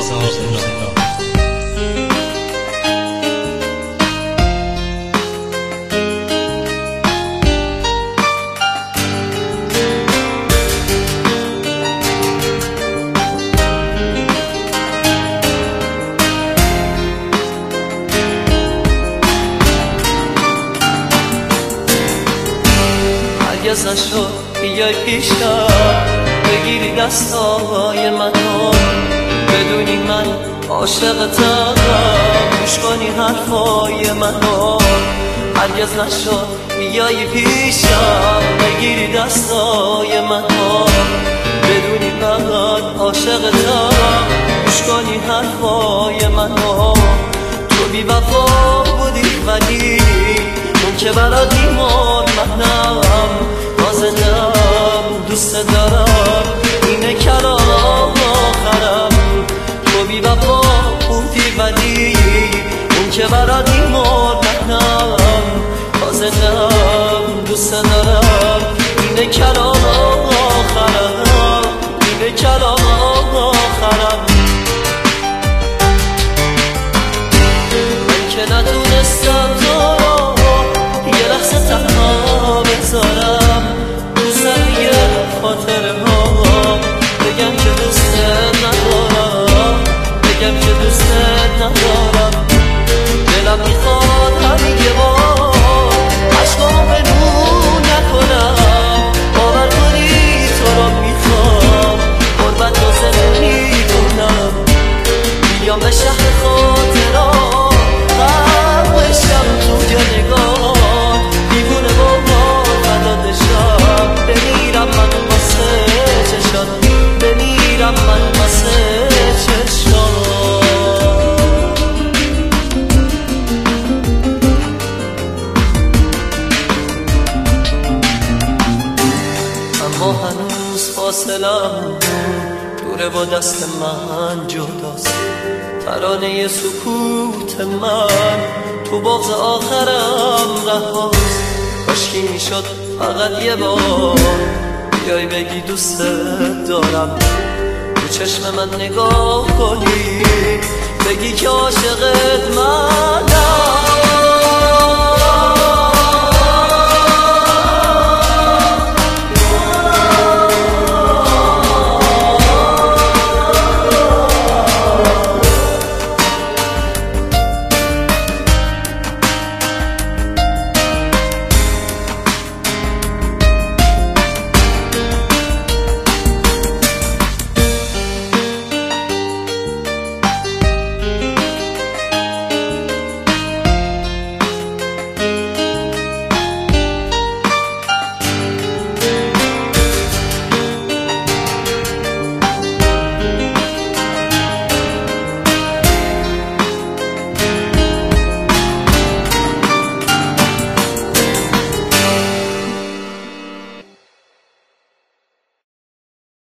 هرگز نشد بیای پیشم بگیری دستای منو، بدونی من عاشقتم، گوش کنی حرفای منو. هرگز نشد بیای پیشم بگیری دستای منو، بدونی من عاشقتم، گوش کنی حرفای منو. تو بی وفا بودی ولی اون که برات ایمان منم، نازنم دوست دارم، اینه کلام آخرم. تو بی وفا بودی ولی اون که برات ایمان منم، نازنم دوست دارم، اینه کلام آخرم، اینه کلام آخرم. من که نتونستم تو یه لحظه تنها بذارم تو زمین خاطره ها، بگم که دوست ندارم، بگم که دوست ندارم. دلم میخواد همین یه بار عشقامو به نور نکنم، باور کنی تو رو میخوام، قربت تازه نمیدونم. بیام به شهر خاطرات غرق بشم تو نگاه، دیوونه با فدادشم، بمیرم من واسه چشات، بمیرم من واسه چشات. اما هنوز فاصلم دوره با دست من جداست، ترانه سکوت من تو بغض آخرم رهاست. کاشکی میشد فقط یه بار بیای بگی دوست دارم، تو چشم من نگاه کنی بگی که عاشقت منم.